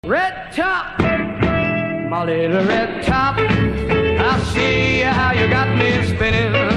Red top, my little red top, I see how you got me spinning.